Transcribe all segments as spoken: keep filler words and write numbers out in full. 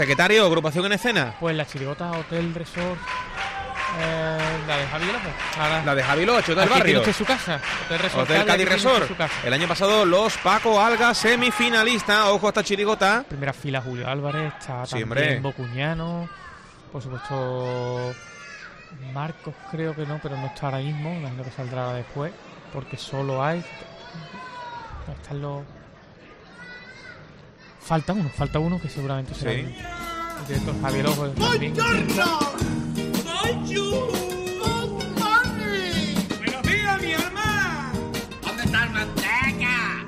Secretario, agrupación en escena. Pues la Chirigota, Hotel Resort, eh, la de Javi López. Ahora, La de Javi Loche, del aquí barrio. tiene usted su casa. Hotel Resort. Hotel Cádiz aquí tiene usted Resort. su casa. El año pasado los Paco Alga semifinalista. Ojo a esta chirigota. Primera fila Julio Álvarez, está Sí, también hombre. Bocuñano, por supuesto Marcos creo que no, pero no está ahora mismo, imagino que saldrá después, porque solo hay... Están los... Falta uno, falta uno que seguramente será Sí. el, el director Javier Ojo también. ¡Buenos días, mi hermana! ¿Dónde está el manteca?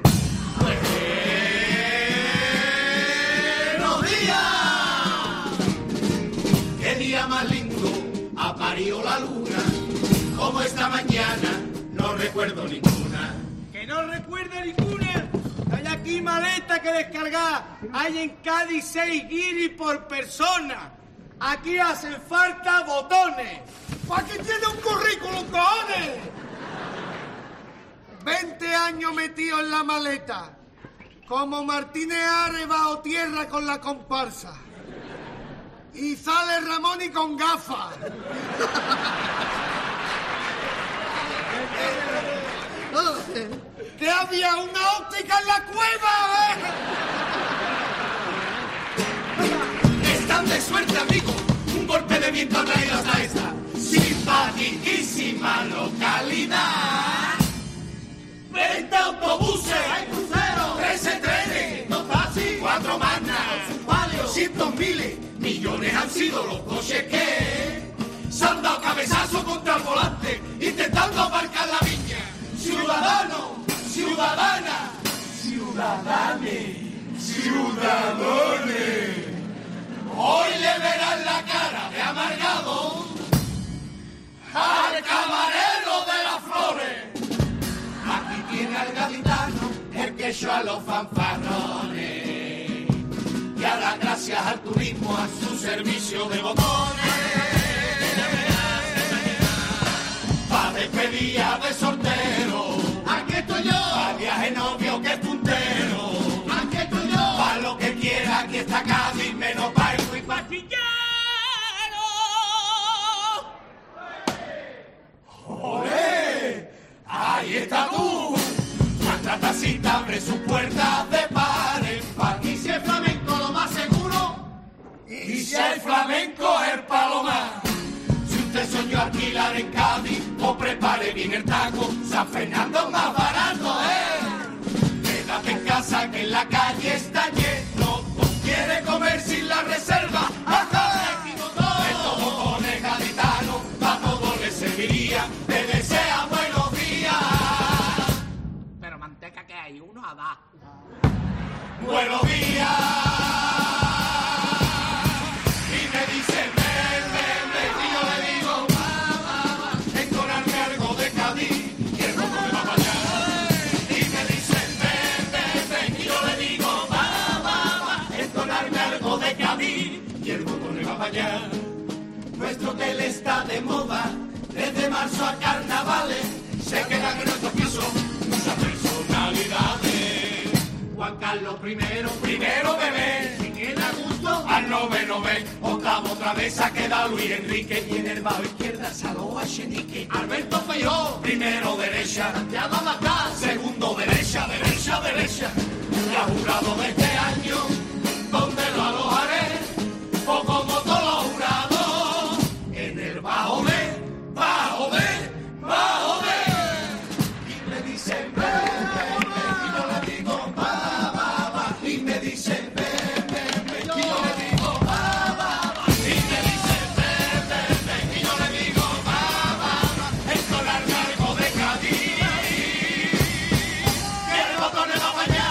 ¡Buenos días! ¡Qué día más lindo ha parido la luna! Como esta mañana no recuerdo ninguna. ¡Que no recuerde ninguna! Hay aquí maleta que descargar. Hay en Cádiz seis guiris por persona. Aquí hacen falta botones. ¿Para qué tiene un currículum, cojones? Veinte años metido en la maleta. Como Martínez Ares bajo tierra con la comparsa. Y sale Ramón y con gafas. ¡Que había una óptica en la cueva, eh! Están de suerte, amigo. Un golpe de viento ha traído hasta esta simpaticísima localidad. Veinte autobuses, hay cruceros, trece trenes, dos taxis, cuatro magnas, cientos miles, millones han sido los coches que se han dado cabezazo contra el volante, intentando aparcar la viña. Ciudadano, ciudadana, ciudadanes, ciudadanes. Hoy le verán la cara de amargado al camarero de las flores. Aquí tiene al gaditano el que echó a los fanfarrones. Y ahora gracias al turismo a su servicio de botones. Pa' despedida de soltero, aquí estoy yo. Pa' viaje novio que es puntero, aquí estoy yo. Pa' lo que quiera, aquí está Cádiz, menos barco y pastillero. ¡Olé! Ahí está tú. Nuestra tacita abre sus puertas de par en par. Y si el flamenco lo más seguro, y si el flamenco es el palomar. Si usted soñó alquilar en Cádiz, o prepare bien el taco, San Fernando es más barato, ¿eh? Quédate en casa que en la calle está lleno. ¿Quiere comer sin la reserva? ¡Ajá! Estos botones gaditanos, a todos les serviría. Te desea buenos días. Pero manteca que hay, uno a dar. Buenos días. Y me dicen, ven, ven, ven, y yo le digo, va, va, va, entonarme algo de Cádiz, y el rojo me va para allá. Y me dicen, ven, ven, ven, y yo le digo, va, va, va, entonarme algo de Cádiz, y el rojo me va para allá. Nuestro hotel está de moda, desde marzo a carnavales, se quedan en nuestros pisos muchas personalidades. Juan Carlos primero, primero bebé, si tiene a gusto, al noveno ve. Octavo otra vez ha quedado Luis Enrique, y en el bajo izquierda Saló Chenique. Alberto Feijóo, primero derecha, Santiago Abascal, segundo derecha, derecha, derecha. Y a jurado de este año, ¿dónde lo alojaré? O como todos los jurados, en el bajo de, bajo de, bajo de. Y me dicen, ven, ven, ven, y yo le digo, va, va, va. Y me dicen, ven, ven, ven, y yo le digo, va, va, va. Y me dicen, ven, ven, ven, y yo le digo, va, va, va. Entonarme algo de Cádiz, que el botón le va a bañar.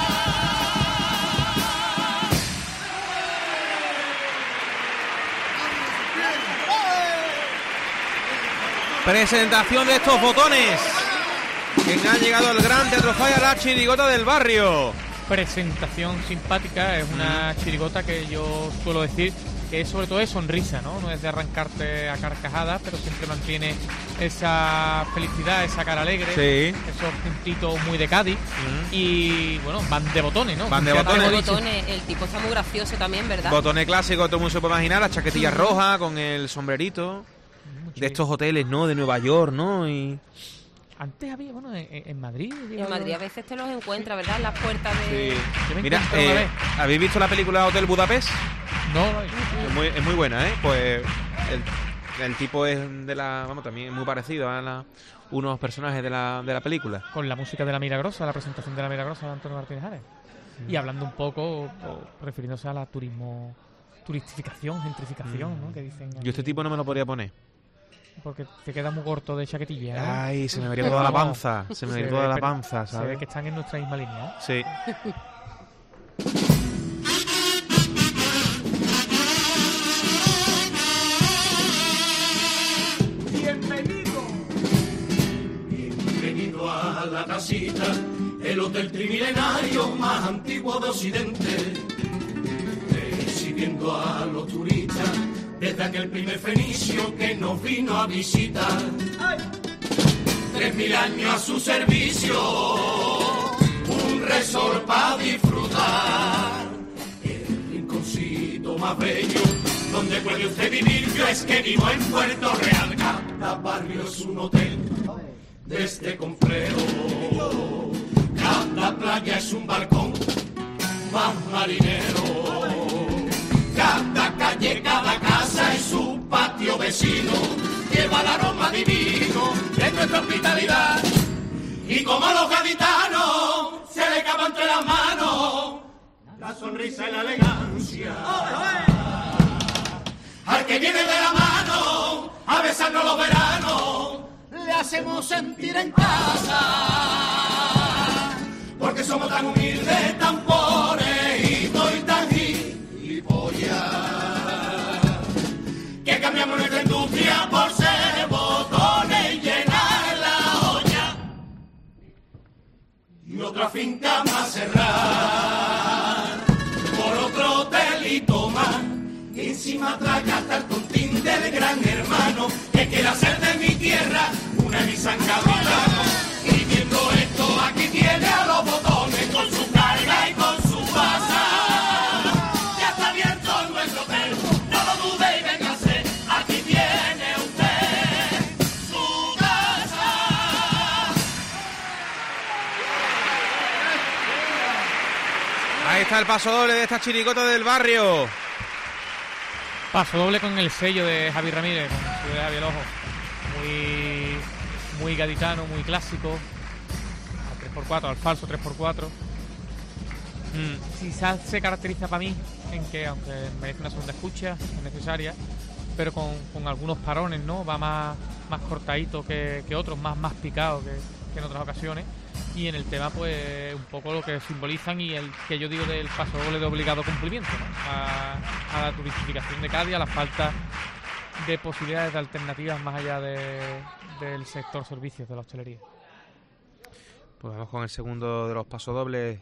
Presentación de estos botones. Quien ha llegado al Gran Teatro Falla, la chirigota del barrio. presentación simpática, es una chirigota que yo suelo decir que sobre todo es sonrisa, ¿no? No es de arrancarte a carcajadas, pero siempre mantiene esa felicidad, esa cara alegre, sí. esos puntitos muy de Cádiz. Mm. Y bueno, van de botones, ¿no? Van de botones. de botones. El tipo está muy gracioso también, ¿verdad? Botones clásicos, todo el mundo se puede imaginar, la chaquetilla mm. roja con el sombrerito. Mucho de estos hoteles, ¿no? De Nueva York, ¿no? Y... Antes había, bueno, en, en Madrid. En Madrid a veces te los encuentras, ¿verdad? En las puertas de... Sí. Mira, eh, ¿habéis visto la película Hotel Budapest? No. Es muy, es muy buena, ¿eh? Pues el, el tipo es de la... Vamos, también es muy parecido a la, unos personajes de la, de la película. Con la música de La Milagrosa, la presentación de La Milagrosa de Antonio Martínez Ares. Mm. Y hablando un poco, o, refiriéndose a la turismo... Turistificación, gentrificación, mm. ¿no? Que dicen... Yo este tipo no me lo podría poner. Porque te queda muy corto de chaquetilla, ¿no? Ay, se me vería toda la panza. Se me vería toda la panza, ¿sabes? Se ve que están en nuestra misma línea, ¿eh? Sí. Bienvenido. Bienvenido a la casita, el hotel trimilenario más antiguo de Occidente. Recibiendo a los turistas desde aquel primer fenicio que nos vino a visitar. Tres mil años a su servicio, un resort para disfrutar. El rinconcito más bello, donde puede usted vivir. Yo es que vivo en Puerto Real. Cada barrio es un hotel de este complejo. Cada playa es un balcón más marinero. Cada calle, cada casa es un patio vecino, lleva el aroma divino de nuestra hospitalidad. Y como a los gaditanos se le cava entre las manos la sonrisa y la elegancia. Al que viene de la mano a besarnos los veranos, le hacemos sentir en casa. Porque somos tan humildes, tan pobres y tan que cambiamos nuestra industria por ser botones y llenar la olla y otra finca más cerrar por otro hotelito más y encima traga hasta el tontín del gran hermano que quiere hacer de mi tierra una Nissan Capitano. Y viendo esto aquí tiene a los botones con su carga y con su pasa. Ahí está el paso doble de esta chirigota del barrio. Paso doble con el sello de Javi Ramírez, con el sello de Javi el Ojo. Muy, muy gaditano, muy clásico. Al tres por cuatro, al falso tres por cuatro. Mm. Quizás se caracteriza para mí en que, aunque merece una segunda escucha, es necesaria, pero con, con algunos parones, ¿no? Va más, más cortadito que, que otros, más, más picado que, que en otras ocasiones. Y en el tema, pues, un poco lo que simbolizan y el que yo digo del paso doble de obligado cumplimiento, ¿no? A, a la turistificación de Cádiz, a la falta de posibilidades de alternativas más allá de, del sector servicios de la hostelería. Pues vamos con el segundo de los pasodobles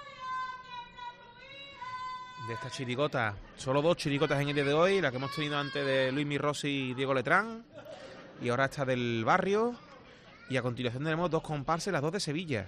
de esta chirigota. Solo dos chirigotas en el día de hoy, la que hemos tenido antes de Luismi Rossi y Diego Letrán, y ahora esta del barrio. Y a continuación tenemos dos comparsas, las dos de Sevilla.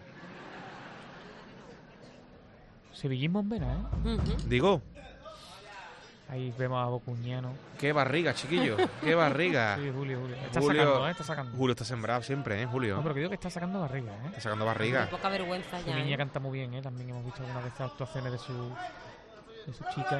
Sevillismo en vena, ¿eh? Uh-huh. Digo. Ahí vemos a Bocuñano. Qué barriga, chiquillo. Qué barriga. Sí, Julio, Julio. Está Julio, sacando, ¿eh? Está sacando. Julio está sembrado siempre, ¿eh? Julio. No, pero que digo que está sacando barriga, ¿eh? Está sacando barriga. Muy poca vergüenza Su ya. niña ¿eh? canta muy bien, ¿eh? También hemos visto algunas de estas actuaciones de su, de su chica.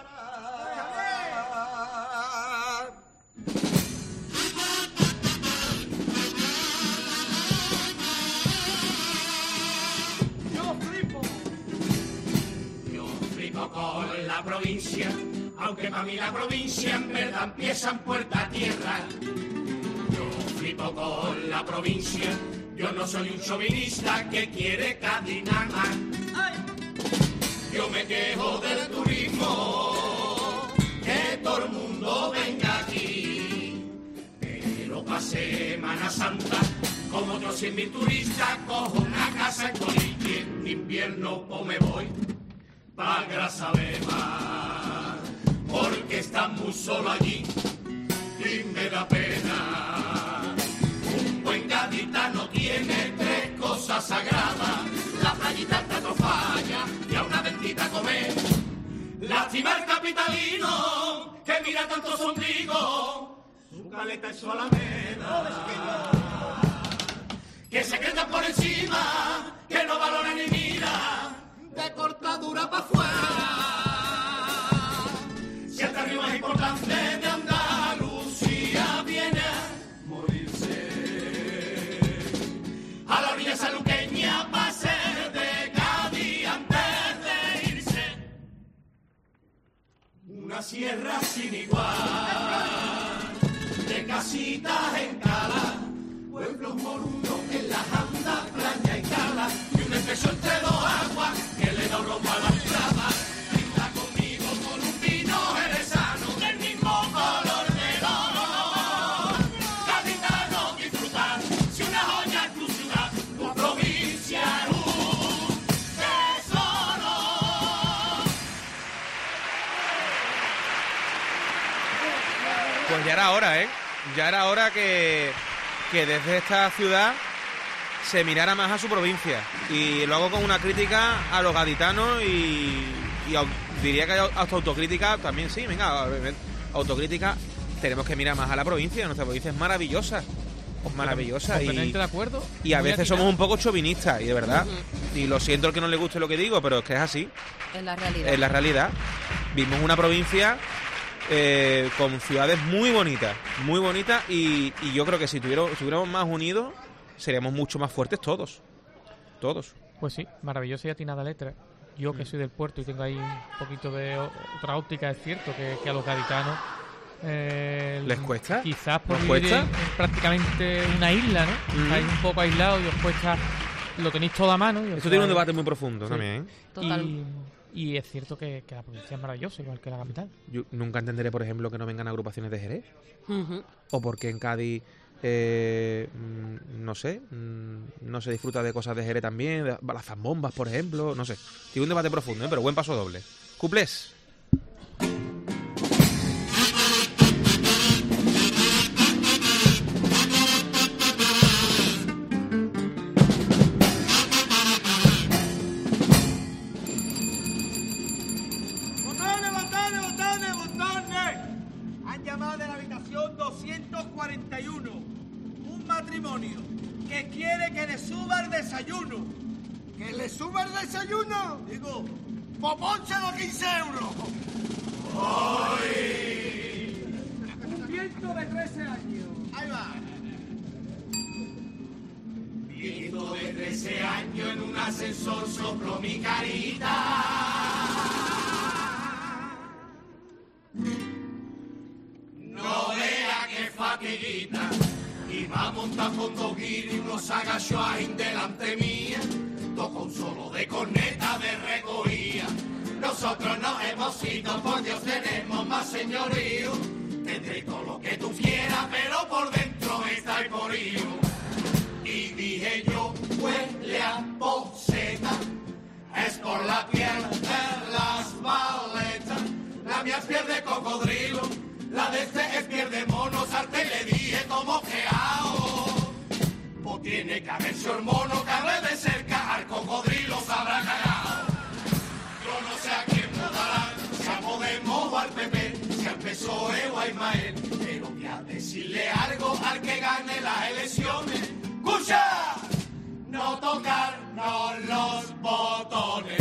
Con la provincia, aunque para mí la provincia en verdad empieza en puerta a tierra. Yo flipo con la provincia, yo no soy un chauvinista que quiere Cádiz nada más. Yo me quejo del turismo, que todo el mundo venga aquí, pero pa' Semana Santa, como otros cien mil turistas, cojo una casa en Colín. en invierno pues me voy pa' Grazalema, porque está muy solo allí y me da pena. Un buen gaditano tiene tres cosas sagradas: la playita en Trafalla y a una bendita comer. Lástima el capitalino que mira tantos ombligos, su caleta es su alameda, que se queda por encima, que no valora ni mira, de cortadura pa' afuera. Si hasta arriba es importante de Andalucía, viene a morirse a la orilla saluqueña pa' ser de Cádiz antes de irse. Una sierra sin igual, de casitas en cala, pueblos morunos en las andas, playa y cala, y un estrecho entre dos aguas que le da un rombo a la estrada. Brinda conmigo con un vino jerezano del mismo color del oro. Gaditano, disfrutar, si una joya es tu ciudad, tu provincia es un tesoro. Pues ya era hora, ¿eh? Ya era hora que, que desde esta ciudad se mirara más a su provincia. Y lo hago con una crítica a los gaditanos y, y au- diría que hasta autocrítica también, sí, venga, autocrítica. Tenemos que mirar más a la provincia. Nuestra provincia es maravillosa. Es maravillosa. Y, Completamente de acuerdo. y a Muy veces atinado. somos un poco chauvinistas, y de verdad. Y lo siento el que no le guste lo que digo, pero es que es así. Es la realidad. Es la realidad. Vimos una provincia eh, con ciudades muy bonitas, muy bonitas, y, y yo creo que si tuviéramos, estuviéramos más unidos, seríamos mucho más fuertes todos. Todos. Pues sí, maravillosa y atinada letra. Yo que soy del puerto y tengo ahí un poquito de o- otra óptica, es cierto que, que a los gaditanos eh, ¿Les cuesta? quizás por ¿Nos vivir cuesta? en, en prácticamente una isla, ¿no? Mm. Estáis un poco aislados y os cuesta, lo tenéis todo a mano. Y os Esto tiene un trae- debate muy profundo Sí. también, ¿eh? Total. Y, y es cierto que, que la provincia es maravillosa, igual que la capital. Yo nunca entenderé, por ejemplo, que no vengan agrupaciones de Jerez. Ujú. O porque en Cádiz, eh, mm, no sé, mm, no se disfruta de cosas de Jerez también, de las zambombas, por ejemplo, no sé. Tiene un debate profundo, ¿eh? Pero buen paso doble. Cuplés. ¡Botones, botones, botones, botones! Han llamado de la habitación doscientos cuarenta y uno. Un matrimonio que quiere que le suba el desayuno. ¿Que le suba el desayuno? Digo, popónselo quince euros. ¡Ay! Un viento de trece años. Ahí va. Viento de trece años en un ascensor sopló mi carita. No vea que fatiguita. Iba a montar con dos guiris y unos agachó ahí delante mía. Tocó un solo de corneta de recogía. Nosotros nos hemos ido, por Dios tenemos más señorío. Tendré todo lo que tú quieras, pero por dentro está el porío. Y dije yo, huele a poseta, es por la piel de las maletas. La mía es piel de cocodrilo, la de este es piel de mono. Salte y le dije como que hago. Pues tiene que haberse el mono que hable de cerca, al cocodrilo se habrá cagado. Yo no sé a quién votará, si a Podemos o al P P, si al P S O E o a Ismael, pero voy a decirle algo al que gane las elecciones. ¡Escucha! No tocarnos los botones.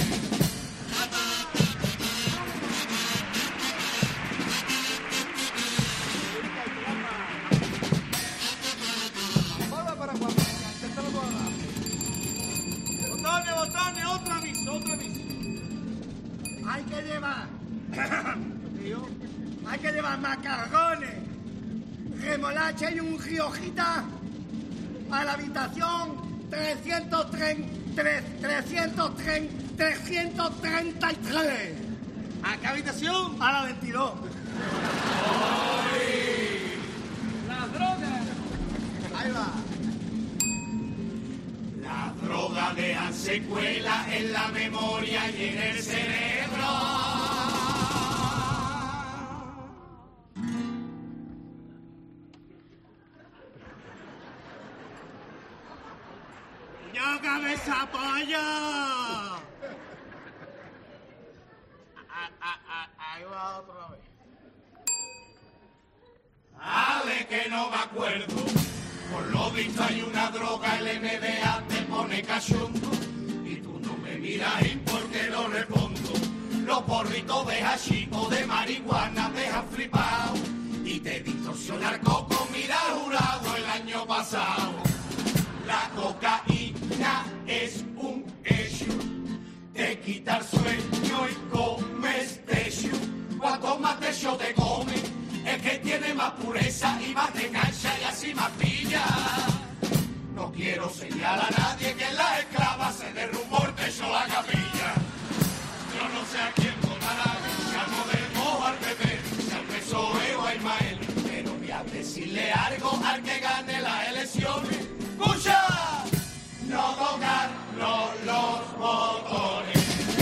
Botones, botones, otro aviso, otro aviso. Hay que llevar. Tío, hay que llevar macarrones, remolacha y un riojita a la habitación trescientos treinta, trescientos treinta, trescientos treinta y tres. ¿A qué habitación? A la veintidós. ¡Las drogas! Ahí va. La droga de Anse se cuela en la memoria y en el cerebro. ¡Yo, cabeza pollo! Ah, ah, ah, ahí va otra vez. Ale, que no me acuerdo. Por lo visto hay una droga, el M D A te pone cachondo. Y tú no me miras y por qué no respondo. Los porritos de hachís de marihuana dejan flipado. Y te distorsiona el coco, mira el jurado el año pasado. La cocaína es un hecho, te quita el sueño y comes techo. Cuanto más techo te come, es que tiene más pureza y más te cancha y así más pilla. No quiero señalar a nadie que en las esclavas se derrumbó el techo la capilla. Yo no sé a quién votará, si al Podemos o al P P, si al P S O E o a Ismael, pero voy a decirle algo al que gane las elecciones. ¡Escucha! No tocar los, los botones.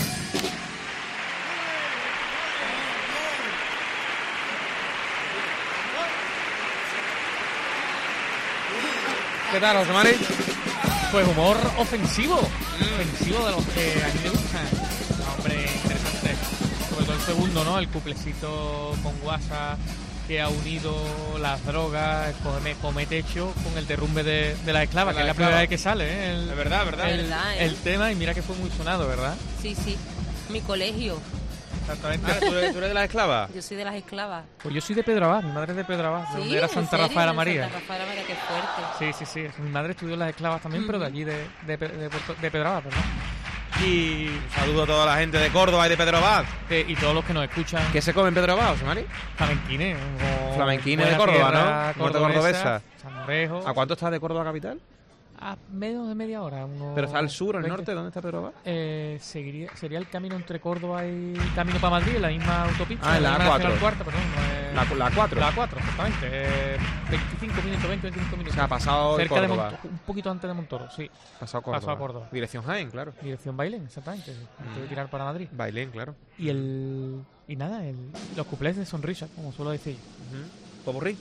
¿Qué tal, José Mari? Pues humor ofensivo, ofensivo de los que a mí me gustan. Hombre, interesante. Sobre todo el segundo, ¿no? El cuplecito con guasa que ha unido las drogas, come, come techo con el derrumbe de, de la esclava, de la que es la esclava. primera vez que sale, ¿eh? El, Es verdad, verdad. el, Verdad, ¿eh? el tema, y mira que fue muy sonado, ¿verdad? Sí, sí. Mi colegio. Exactamente. Ah, ¿tú, eres, ¿Tú eres de las esclavas? Yo soy de las esclavas. Pues yo soy de Pedro Abad, mi madre es de Pedro Abad, de Sí, donde era ¿en Santa serio? Rafaela De María. Santa Rafaela María, qué fuerte. Sí, sí, sí. Mi madre estudió en las esclavas también, pero de allí, de, de, de, de, Puerto- de Pedro Abad, ¿verdad? Y, Un saludo a toda la gente de Córdoba y de Pedro Abad. eh, y todos los que nos escuchan, ¿Qué se come en Pedro Abad, José Mari? flamenquines. como Flamenquines de buena Córdoba, tierra ¿no? Muerte cordobesa. Salmorejo. ¿A cuánto está de Córdoba capital? A menos de media hora. Unos ¿Pero está al sur, al veinte. norte? ¿Dónde está Pedro Abad? Eh, seguiría, sería el camino entre Córdoba y camino para Madrid, en la misma autopista. Ah, en la misma A cuatro. Nacional Cuarta, perdón. no es- La, la cuatro. La A cuatro, exactamente. Eh, veinticinco minutos, veinte, veinticinco O minutos. sea, ha pasado Cerca de Córdoba. Monto- un poquito antes de Montoro, sí. Pasado Córdoba. Pasado a Córdoba. Dirección Jaén, claro. Dirección Bailén, exactamente. Antes de tirar para Madrid. Bailén, claro. Y el y nada, el, los cuplés de sonrisa, como suelo decir. Ujú. ¿Popurrí?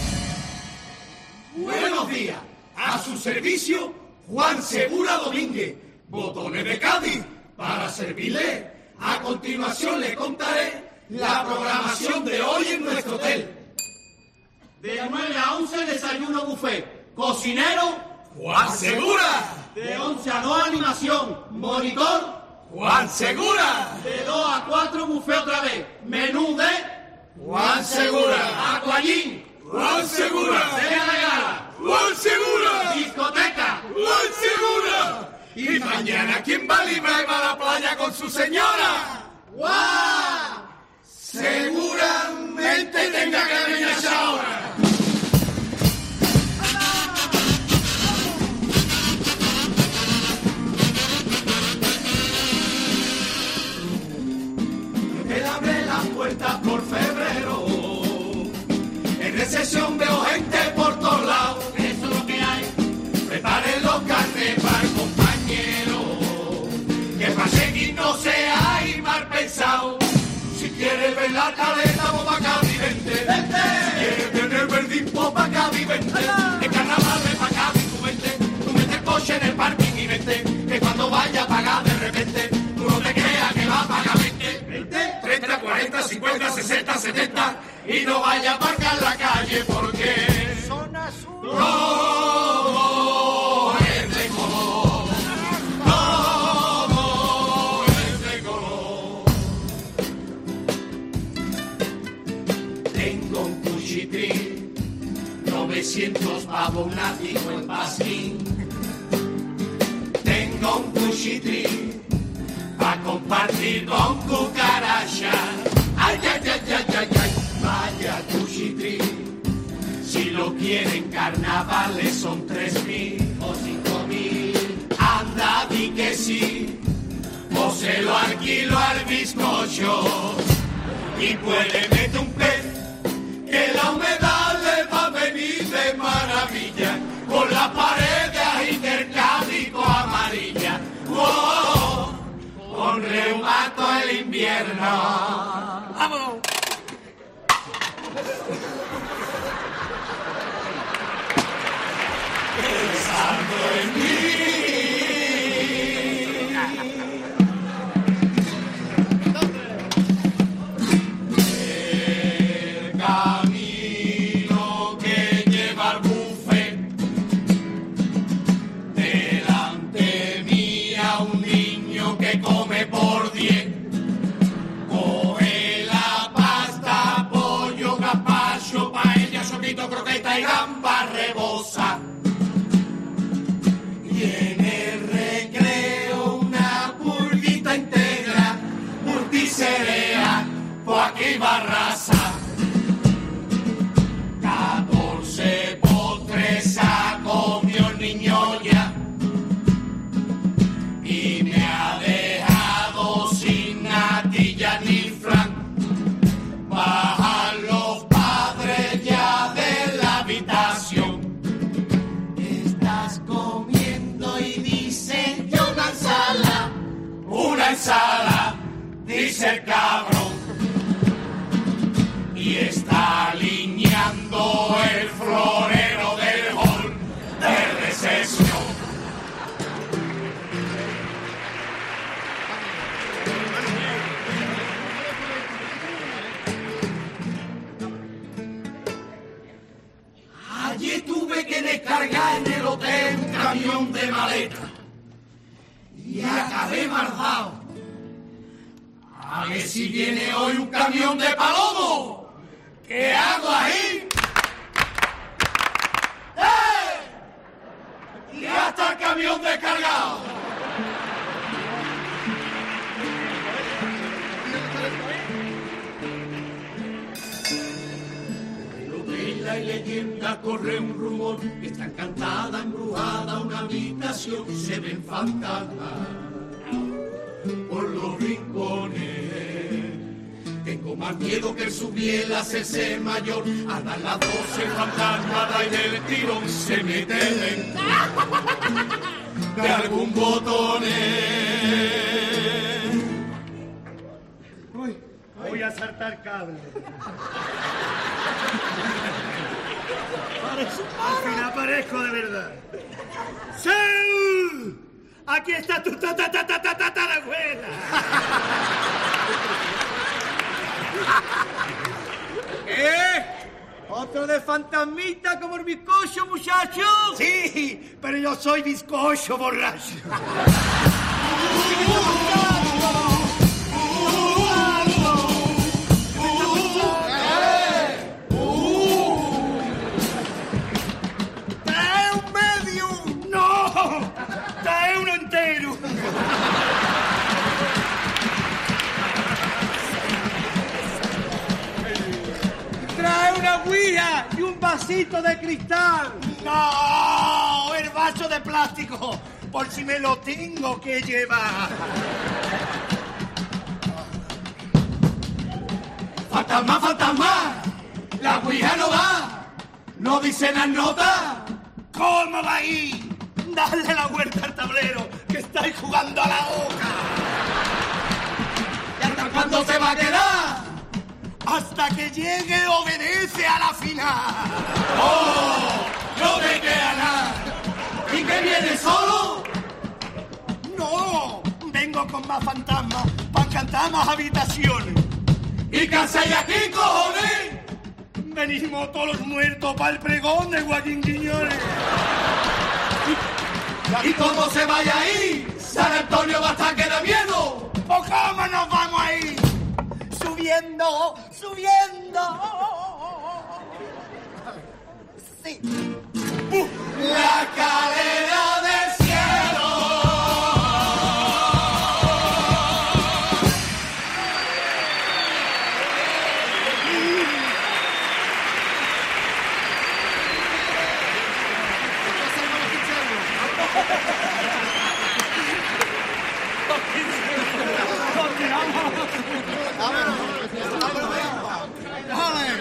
Buenos días, a su servicio, Juan Segura Domínguez, botones de Cádiz, para servirle. A continuación le contaré la programación de hoy en nuestro hotel. De nueve a once desayuno buffet, cocinero, Juan Segura. De once a dos animación, monitor, Juan Segura. De dos a cuatro buffet otra vez, menú de Juan Segura. Aquallín, Juan Segura. Cena de gala, Juan Segura. Discoteca, Juan Segura. Y mañana, ¿quién va a Lima y va a la playa con su señora? ¡Juan! Seguramente tenga que venir ahora. Él abre las puertas por febrero. En recesión veo gente por todos lados. Eso es lo que hay. Preparen los carnes para el compañero. Que para seguir no sea y mal pensado. Si quieres ver la caleta, pues pa' Cádiz vente. Si quieres tener verdín, pues pa' Cádiz vente. El carnaval ven pa' Cádiz, tú vente. Tú mete el coche en el parking y vente. Que cuando vaya a pagar de repente, tú no te creas que va a pagar veinte. veinte, treinta, cuarenta, cincuenta, sesenta, setenta. Y no vaya a aparcar la calle porque Zona Sur. todo es de color. Todo es de color. Tengo un cuchitrín, novecientos pavos, un látigo en pasquín. Tengo un cuchitrín pa' compartir con cucaracha. Ay, ay, ay, ay, ay, ay, vaya cuchitrín. Si lo quieren carnavales son tres mil o cinco mil. Anda, di que sí, o se lo alquilo al bizcocho. Y puede meter un pez, que la humedad le va a venir de maravilla. Con las paredes intercádico amarilla. ¡Wow! invierno. ¡Vámonos! Pensando en mí. El camino que lleva al buffet. Delante mía un niño que come por diez. Coge la pasta, pollo, gazpacho, paella, sopito, croqueta y gamba rebosa. Y en el recreo una pulguita integra, multicerea, pues aquí barraza. Catorce postres ha comido el niño ya y me ha dejado sin natilla ni flan. Bajan los padres ya de la habitación. Estás comiendo y dice yo una ensalada, una ensalada, dice el cabrón. Y está alineando el florero del hall de recesión. Allí tuve que descargar en el hotel un camión de maleta y acabé mardado. A ver si viene hoy un camión de palomo. ¿Qué hago ahí? ¡Eh! Y hasta el camión descargado. Y leyenda corre un rumor que está encantada, embrujada una habitación, se ven fantasmas por los rincones. Tengo más miedo que el subir hacerse mayor. A dar las doce el fantasma da y del tirón se mete dentro de algún botón. Uy, voy a saltar cable. Al fin aparezco de verdad. ¡Sí! Aquí está tu ta ta ta ta ta ta tatarabuela. ¿Qué? ¿Otro de fantasmita como el bizcocho, muchacho? Sí, pero yo soy bizcocho borracho. ¡Trae un medio! ¡No! ¡Trae uno entero! ¡Trae una guía y un vasito de cristal! ¡No! ¡El vaso de plástico! Por si me lo tengo que llevar. ¡Fantasma, fantasma! ¡La guija no va! ¡No dice las notas! ¿Cómo va ahí? Dale la vuelta al tablero, que estáis jugando a la boca. ¿Y hasta cuándo se va a quedar? Hasta que llegue obedece a la final. ¡Oh! ¡No te queda nada! ¿Y que viene solo? No, vengo con más fantasmas para cantar más habitaciones. ¿Y qué hacéis aquí, cojones? Venimos todos los muertos para el pregón de Joaquín Quiñones. ¿Y cómo se vaya ahí? San Antonio va a estar que da miedo. ¿O cómo nos vamos a ir? Subiendo, subiendo. Sí. Uh. La escalera del cielo. Dale.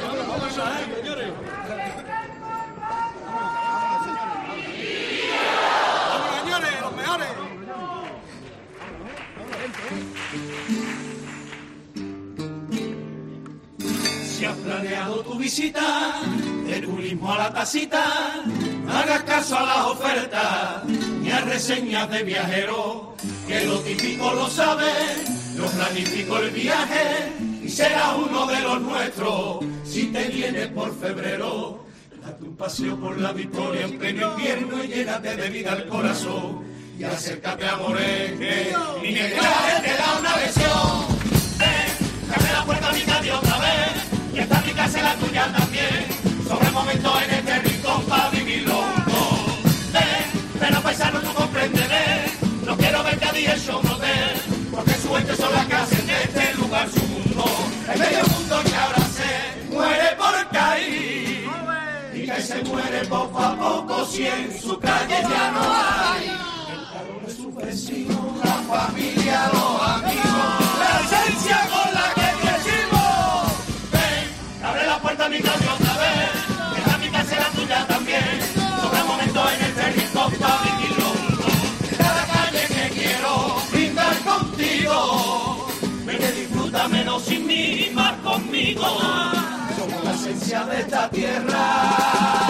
planeado tu visita, de turismo a la tacita, no hagas caso a las ofertas, ni a reseñas de viajeros, que lo típico lo sabes, lo planifico el viaje, y serás uno de los nuestros, si te vienes por febrero. Date un paseo por la Victoria en pleno invierno y llénate de vida el corazón, y acércate a Moreje, y mi viaje te da una lesión. Ven, abre la puerta a mi casa otra vez, y esta mi casa y la tuya también, sobre momentos en este rincón para vivirlo juntos. Ven, pero paisano tú comprenderé, no quiero ver que día el show no te, porque su gente son las que hacen de este lugar su mundo, el medio mundo que ahora se muere por caer, y que se muere poco a poco si en su calle ya no hay el calor de su vecino, la familia, los amigos, la esencia con la que crecimos. Ven, abre la puerta a mi casa otra vez, que esta mi casa y la tuya también, sobre momentos en este rincón para vivirlo juntos. Cada calle que quiero brindar contigo, ven que disfruta menos sin mí, más conmigo. Somos la esencia de esta tierra.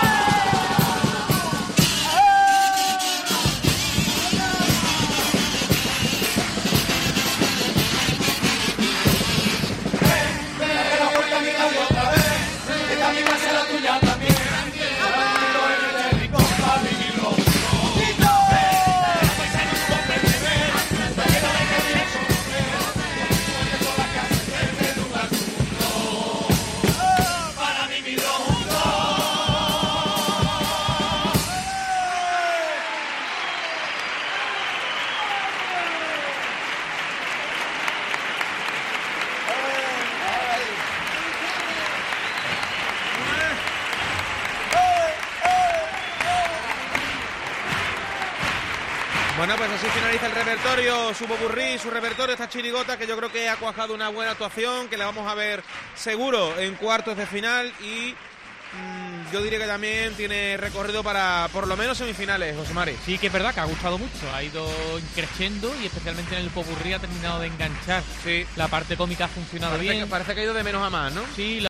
Bueno, pues así finaliza el repertorio, su popurrí, su repertorio, esta chirigota que yo creo que ha cuajado una buena actuación, que la vamos a ver seguro en cuartos de final y mmm, yo diría que también tiene recorrido para por lo menos semifinales, José Mari. Sí, que es verdad que ha gustado mucho, ha ido creciendo y especialmente en el popurrí ha terminado de enganchar. Sí. La parte cómica ha funcionado Parece bien. Que, parece que ha ido de menos a más, ¿no? Sí.